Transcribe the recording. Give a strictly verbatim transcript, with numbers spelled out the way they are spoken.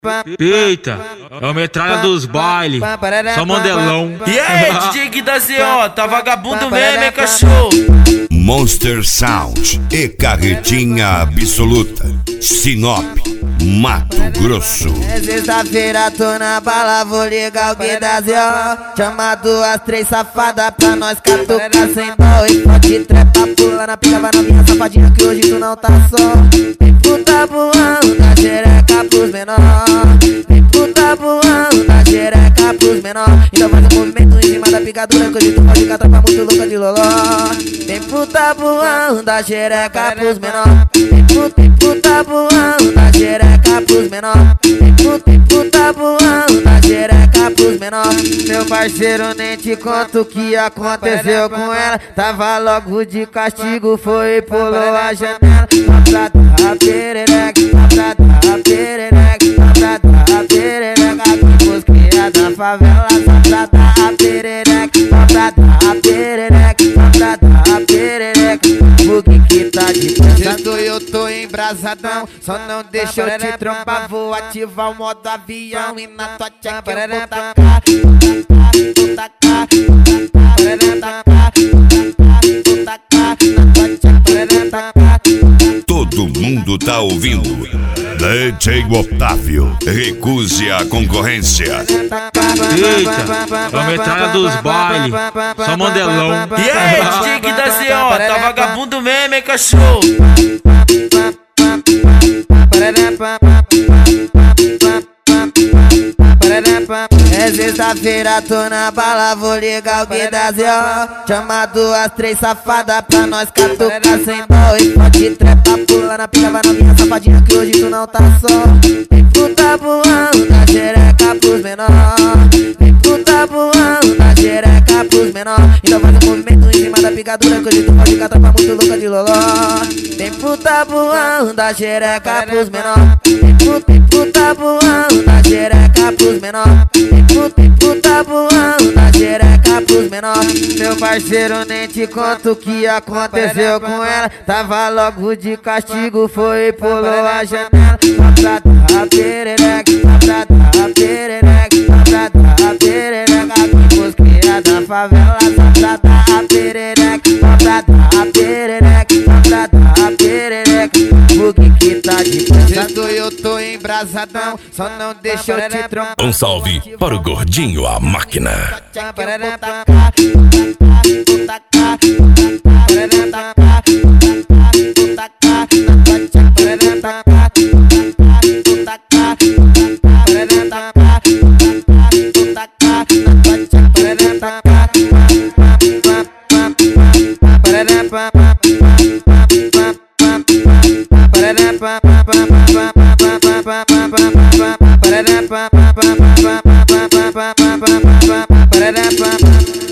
Eita, é o metralha dos bailes, só mandelão. E aí, D J Gui da Z O, tá vagabundo mesmo, hein, cachorro? Monster Sound e Carretinha Absoluta, Sinop, Mato Grosso. É sexta-feira, tô na bala, vou ligar o Gui da Z O. Chama duas, três safadas pra nós catucar sem dó. E pode trepa, pula na pica, vai na minha safadinha que hoje tu não tá só. Vem puta voando da xereca pros menor. Vem puta voando da xereca pros menor. Então faz um movimento em cima da picadura que hoje tu pode catar pra muito louca de loló. Vem puta voando da xereca pros menor. Vem puta, vem puta voando da xereca pros menor. Vem puta, vem puta voando da xereca pros menor. Meu parceiro, nem te conto o que aconteceu com ela. Tava logo de castigo, foi e pulou a janela. Só pra dar a perereca, só pra dar a perereca, só pra dar a perereca. Pros cria da favela, só pra dar a perereca, só pra dar a perereca, só pra dar a perereca. O que que tá de pensando? Eu tô embrasadão, só não deixa eu te trombar. Vou ativar o modo avião e na tua tcheca eu vou tacar, vou tacar, vou tacar, vou tacar, na tua tcheca eu vou tacar. Todo mundo tá ouvindo. D J Otávio, recuse a concorrência. Eita, é o metralha dos bailes, só mandelão. E aí, D J Gui da Z O, tá vagabundo mesmo, hein, cachorro? É sexta-feira, tô na bala, vou ligar o Gui da Z O. Chama duas, três safadas pra nós catucar sem dó. E pode trepa, pula na pica, vai na minha safadinha que hoje tu não tá só. Vem puta voando da xereca pros menor. Vem puta voando da xereca pros menor. Então faz um movimento em cima da picadura que hoje tu pode catar pra muito louca de loló. Vem puta voando da xereca pros menor. Vem puta, vem puta voando da xereca pros menor. Vem puta, vem puta voando da xereca pros menor. Meu parceiro, nem te conto o que aconteceu com ela. Tava logo de castigo, foi e pulou a janela. Só pra dar a perereca, só pra dar a perereca, só pra dar a perereca. Pros cria da favela, só pra dar a perereca, só pra dar a perereca, só pra dar a perereca. O que que tá de pensando? Eu tô embrasadão, só não deixa eu te trombar. Um salve para o Gordinho, a máquina. Ba-da-da-ba